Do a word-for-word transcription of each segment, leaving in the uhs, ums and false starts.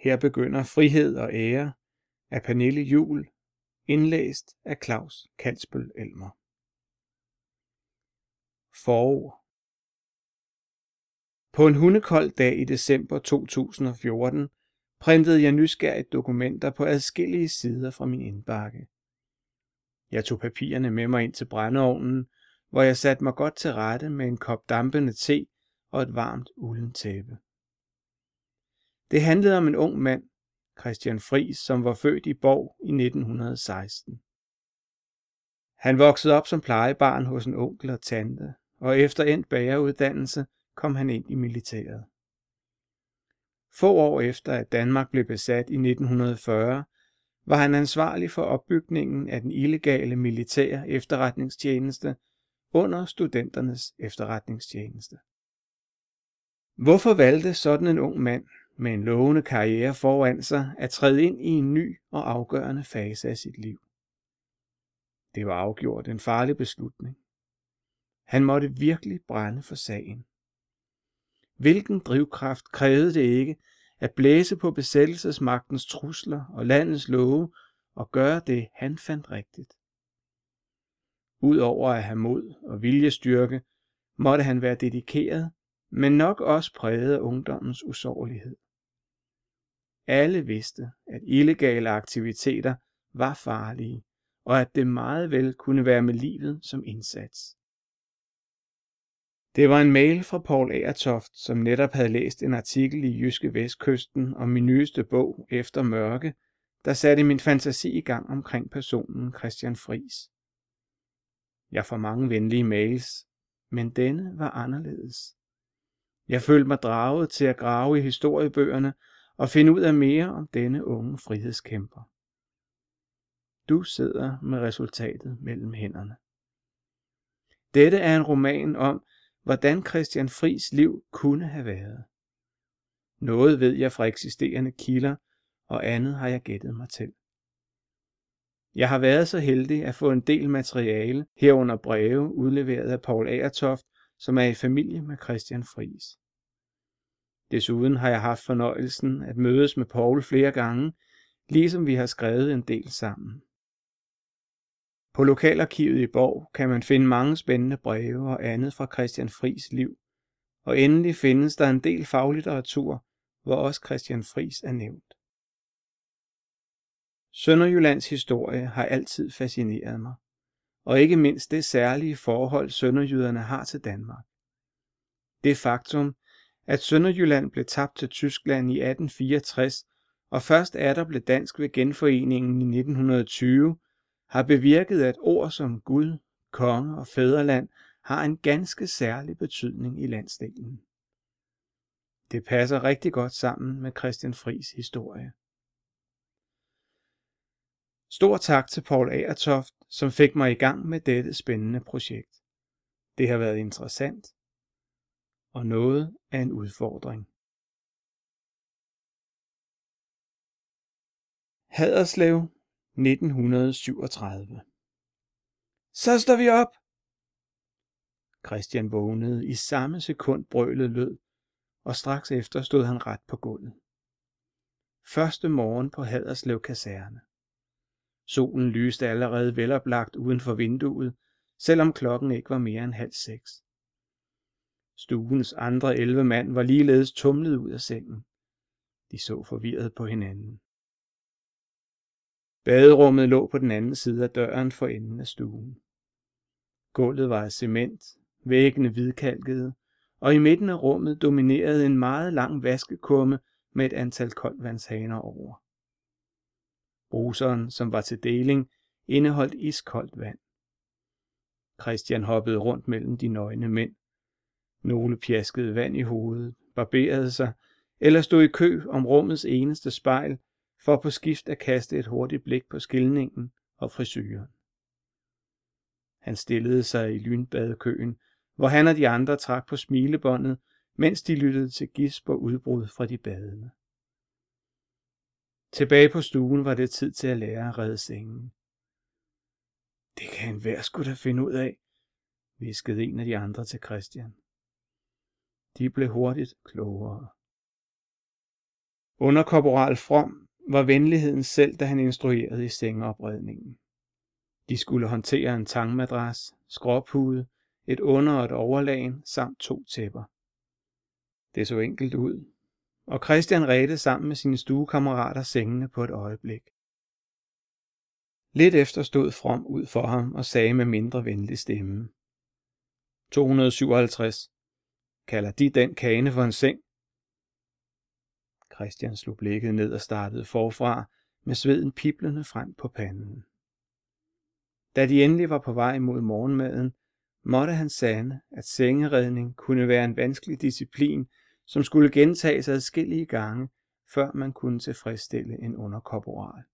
Her begynder Frihed og ære af Pernille Juhl, indlæst af Claus Kalsbøl Elmer. Forord. På en hundekold dag i december to tusind og fjorten printede jeg nysgerrigt dokumenter på adskillige sider fra min indbakke. Jeg tog papirerne med mig ind til brændeovnen, hvor jeg satte mig godt til rette med en kop dampende te og et varmt uldent tæppe. Det handlede om en ung mand, Christian Friis, som var født i Bov i nitten seksten. Han voksede op som plejebarn hos en onkel og tante, og efter endt bageruddannelse kom han ind i militæret. Få år efter, at Danmark blev besat i nitten fyrre, var han ansvarlig for opbygningen af den illegale militære efterretningstjeneste under Studenternes Efterretningstjeneste. Hvorfor valgte sådan en ung mand med en lovende karriere foran sig at træde ind i en ny og afgørende fase af sit liv? Det var afgjort en farlig beslutning. Han måtte virkelig brænde for sagen. Hvilken drivkraft krævede det ikke at blæse på besættelsesmagtens trusler og landets love og gøre det, han fandt rigtigt? Udover at have mod og viljestyrke, måtte han være dedikeret, men nok også præget af ungdommens usårlighed. Alle vidste, at illegale aktiviteter var farlige, og at det meget vel kunne være med livet som indsats. Det var en mail fra Poul Agertoft, som netop havde læst en artikel i Jyske Vestkysten om min nyeste bog Efter mørke, der satte min fantasi i gang omkring personen Christian Friis. Jeg får mange venlige mails, men denne var anderledes. Jeg følte mig draget til at grave i historiebøgerne og finde ud af mere om denne unge frihedskæmper. Du sidder med resultatet mellem hænderne. Dette er en roman om, hvordan Christian Friis' liv kunne have været. Noget ved jeg fra eksisterende kilder, og andet har jeg gættet mig til. Jeg har været så heldig at få en del materiale, herunder breve, udleveret af Poul Agertoft, som er i familie med Christian Friis. Desuden har jeg haft fornøjelsen at mødes med Poul flere gange, ligesom vi har skrevet en del sammen. På Lokalarkivet i Bov kan man finde mange spændende breve og andet fra Christian Friis' liv, og endelig findes der en del faglitteratur, hvor også Christian Friis er nævnt. Sønderjyllands historie har altid fascineret mig, og ikke mindst det særlige forhold sønderjyderne har til Danmark. Det faktum, at Sønderjylland blev tabt til Tyskland i atten fireogtres, og først atter blev dansk ved genforeningen i nitten tyve, har bevirket, at ord som Gud, konge og fædreland har en ganske særlig betydning i landsdelen. Det passer rigtig godt sammen med Christian Friis' historie. Stor tak til Poul Agertoft, som fik mig i gang med dette spændende projekt. Det har været interessant og noget af en udfordring. Haderslev nitten syvogtredive. Så står vi op! Christian vågnede i samme sekund brølet lød, og straks efter stod han ret på gulvet. Første morgen på Haderslev kaserne. Solen lyste allerede veloplagt uden for vinduet, selvom klokken ikke var mere end halv seks. Stuens andre elleve mand var ligeledes tumlet ud af sengen. De så forvirret på hinanden. Baderummet lå på den anden side af døren for enden af stuen. Gulvet var af cement, væggene hvidkalkede, og i midten af rummet dominerede en meget lang vaskekumme med et antal koldvandshaner over. Bruseren, som var til deling, indeholdt iskoldt vand. Christian hoppede rundt mellem de nøgne mænd. Nogle pjaskede vand i hovedet, barberede sig eller stod i kø om rummets eneste spejl for på skift at kaste et hurtigt blik på skilningen og frisyren. Han stillede sig i lynbadekøen, hvor han og de andre trak på smilebåndet, mens de lyttede til gisp og udbrud fra de badende. Tilbage på stuen var det tid til at lære at redde sengen. Det kan enhver sgu da finde ud af, hviskede en af de andre til Christian. De blev hurtigt klogere. Underkorporal From var venligheden selv, da han instruerede i sengeopredningen. De skulle håndtere en tangmadras, skråpude, et under- og et overlagen samt to tæpper. Det så enkelt ud, og Christian redte sammen med sine stuekammerater sengene på et øjeblik. Lidt efter stod From ud for ham og sagde med mindre venlig stemme: to hundrede syvoghalvtreds. Kalder de den kane for en seng? Christian slog blikket ned og startede forfra med sveden piblende frem på panden. Da de endelig var på vej mod morgenmaden, måtte han sande, at sengeredning kunne være en vanskelig disciplin, som skulle gentages adskillige gange, før man kunne tilfredsstille en underkorporal.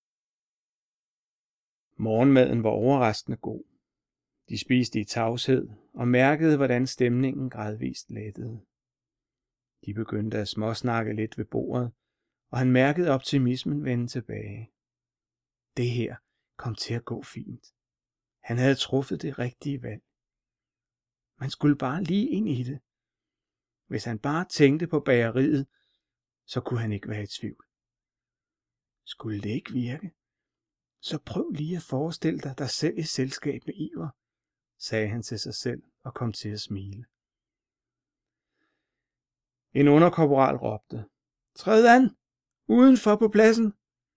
Morgenmaden var overraskende god. De spiste i tavshed og mærkede, hvordan stemningen gradvist lettede. De begyndte at småsnakke lidt ved bordet, og han mærkede optimismen vende tilbage. Det her kom til at gå fint. Han havde truffet det rigtige valg. Man skulle bare lige ind i det. Hvis han bare tænkte på bageriet, så kunne han ikke være i tvivl. Skulle det ikke virke? Så prøv lige at forestille dig dig selv i selskab med Iver, sagde han til sig selv og kom til at smile. En underkorporal råbte: Træd an! Udenfor på pladsen!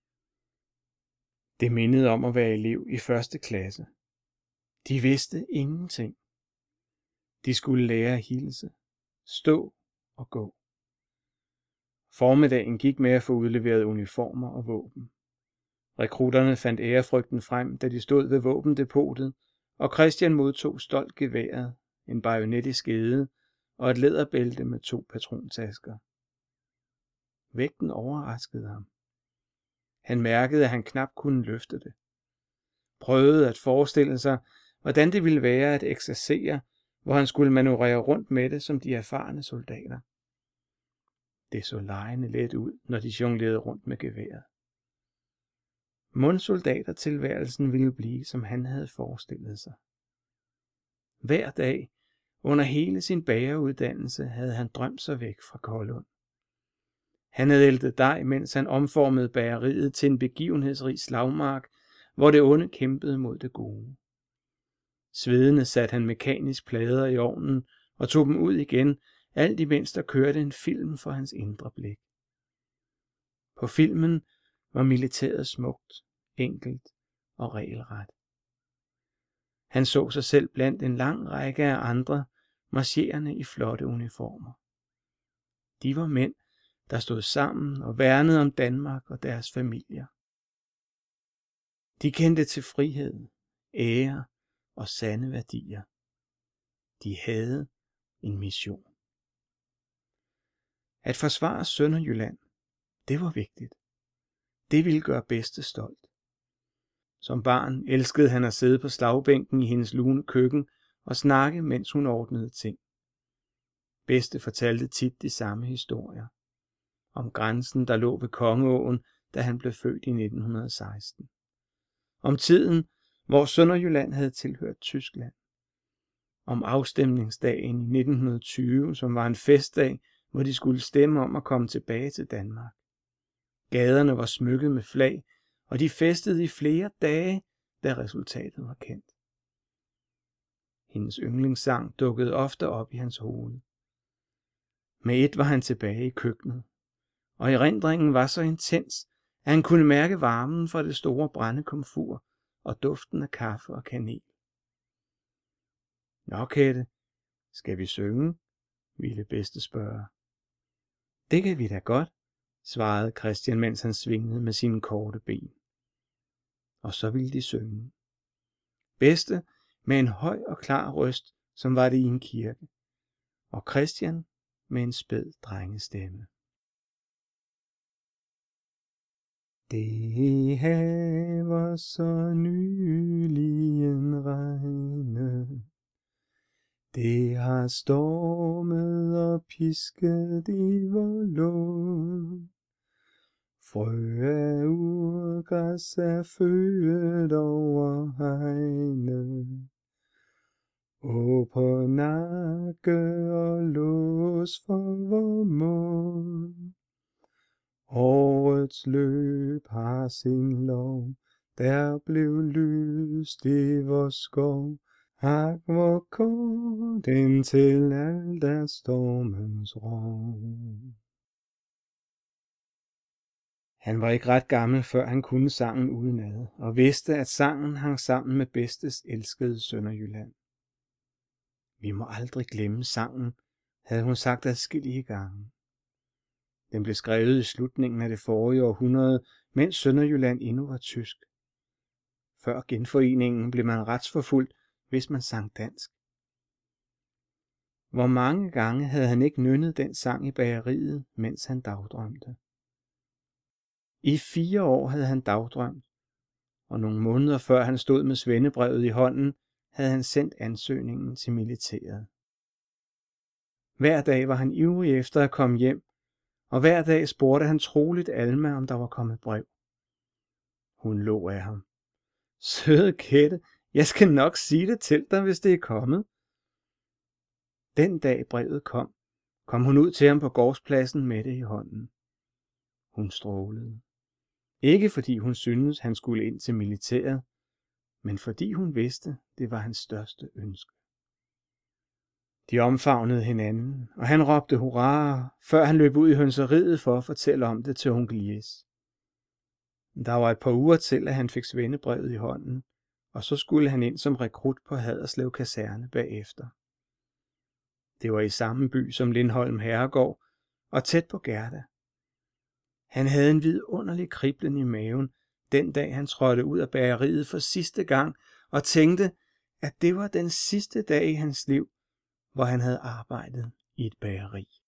Det mindede om at være elev i første klasse. De vidste ingenting. De skulle lære at hilse, stå og gå. Formiddagen gik med at få udleveret uniformer og våben. Rekrutterne fandt ærefrygten frem, da de stod ved våbendepotet, og Christian modtog stolt geværet, en bajonet i skede og et læderbælte med to patrontasker. Vægten overraskede ham. Han mærkede, at han knap kunne løfte det. Prøvede at forestille sig, hvordan det ville være at eksercere, hvor han skulle manøvrere rundt med det som de erfarne soldater. Det så legende let ud, når de jonglerede rundt med geværet. Mon soldatertilværelsen ville blive, som han havde forestillet sig. Hver dag, under hele sin bageruddannelse, havde han drømt sig væk fra Kollund. Han havde æltet dej, mens han omformede bageriet til en begivenhedsrig slagmark, hvor det onde kæmpede mod det gode. Svedende satte han mekanisk plader i ovnen og tog dem ud igen, alt imens der kørte en film for hans indre blik. På filmen var militæret smukt, enkelt og regelret. Han så sig selv blandt en lang række af andre, marcherende i flotte uniformer. De var mænd, der stod sammen og værnede om Danmark og deres familier. De kendte til frihed, ære og sande værdier. De havde en mission. At forsvare Sønderjylland, det var vigtigt. Det ville gøre Bedste stolt. Som barn elskede han at sidde på slagbænken i hendes lune køkken og snakke, mens hun ordnede ting. Bedste fortalte tit de samme historier. Om grænsen, der lå ved Kongeåen, da han blev født i nitten seksten. Om tiden, hvor Sønderjylland havde tilhørt Tyskland. Om afstemningsdagen i nitten tyve, som var en festdag, hvor de skulle stemme om at komme tilbage til Danmark. Gaderne var smykket med flag, og de festede i flere dage, da resultatet var kendt. Hendes yndlingssang dukkede ofte op i hans hoved. Med et var han tilbage i køkkenet, og erindringen var så intens, at han kunne mærke varmen fra det store brændekomfur og duften af kaffe og kanel. Nå, Kette, skal vi synge? Ville Bedste spørge. Det kan vi da godt, svarede Christian, mens han svingede med sine korte ben. Og så ville de synge. Bedste med en høj og klar røst, som var det i en kirke, og Christian med en spæd drengestemme. Det haver så nylig en regne, det har stormet og pisket i vor lund. Frø af urgræs er født over hegne, og på nakke og lås for vor mund. livets løb har sin lov. Der blev lyst i vor skov. Ak, hvor går den til al der stormens rov. Han var ikke ret gammel, før han kunne sangen udenad, og vidste, at sangen hang sammen med bedstes elskede Sønderjylland. Vi må aldrig glemme sangen, havde hun sagt adskillige gange. Den blev skrevet i slutningen af det forrige århundrede, mens Sønderjylland endnu var tysk. Før genforeningen blev man retsforfulgt, hvis man sang dansk. Hvor mange gange havde han ikke nynnet den sang i bageriet, mens han dagdrømte. I fire år havde han dagdrømt, og nogle måneder før han stod med svendebrevet i hånden, havde han sendt ansøgningen til militæret. Hver dag var han ivrig efter at komme hjem, og hver dag spurgte han troligt Alma, om der var kommet brev. Hun lå af ham. Søde Kette, jeg skal nok sige det til dig, hvis det er kommet. Den dag brevet kom, kom hun ud til ham på gårdspladsen med det i hånden. Hun strålede. Ikke fordi hun syntes, han skulle ind til militæret, men fordi hun vidste, det var hans største ønske. De omfavnede hinanden, og han råbte hurra, før han løb ud i hønseriet for at fortælle om det til onkel Jes. Der var et par uger til, at han fik svendebrevet i hånden, og så skulle han ind som rekrut på Haderslev Kaserne bagefter. Det var i samme by som Lindholm Herregård, og tæt på Gerda. Han havde en vidunderlig kriblen i maven, den dag han trådte ud af bageriet for sidste gang, og tænkte, at det var den sidste dag i hans liv, hvor han havde arbejdet i et bageri.